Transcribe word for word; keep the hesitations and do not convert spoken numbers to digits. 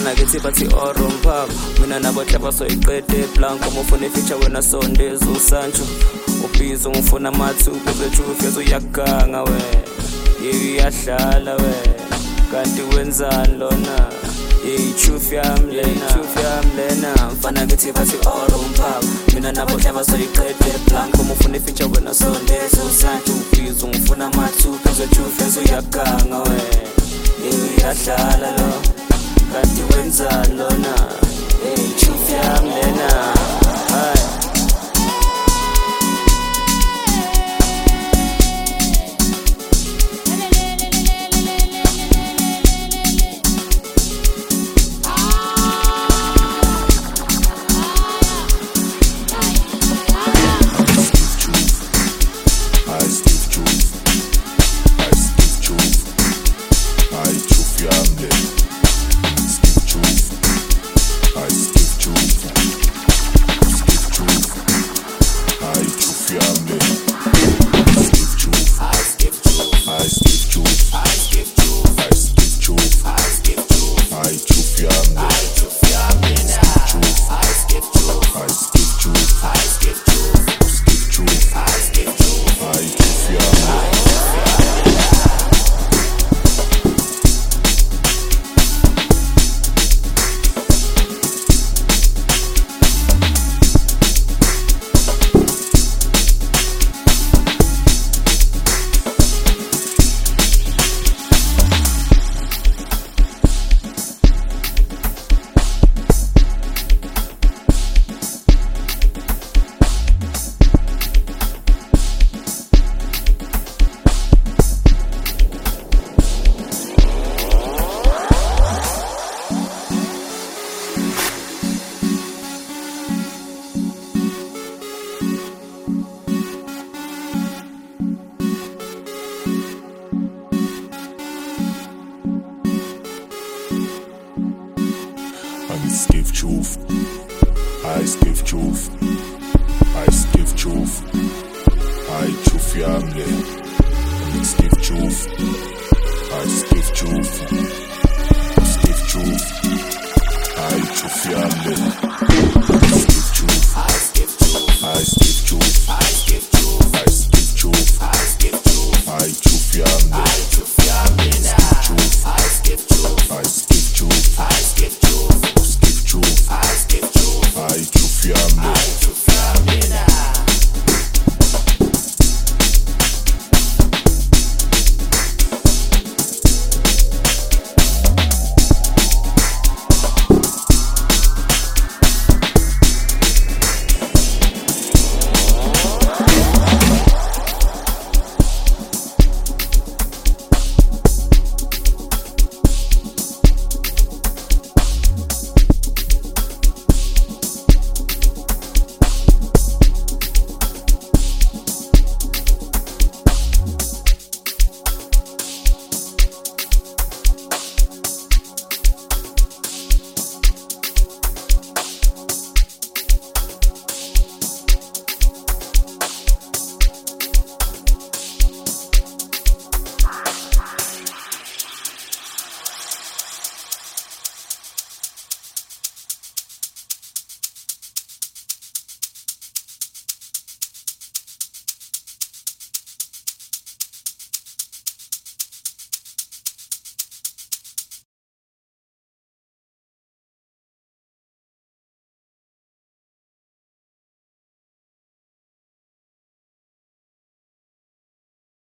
Mfana kithi bathi oromphako mina nabo hlaba soyiqede blanco mufuna ifeature wena sondeza usancho ubhizo ngifuna mathuku bejufe uyaganga we iyadlala we kanti wenzani lona ichufu yami lena ichufu yami lena mfana kithi bathi oromphako mina nabo hlaba soyiqede blanco mufuna ifeature wena sondeza usancho ubhizo ngifuna mathuku bejufe uyaganga we iyadlala lo kanti wenzani lona ichufu yami lena hayi Give truth, I give truth, I give truth, I truth yamle. Give truth, I give truth, give truth, I truth yamle.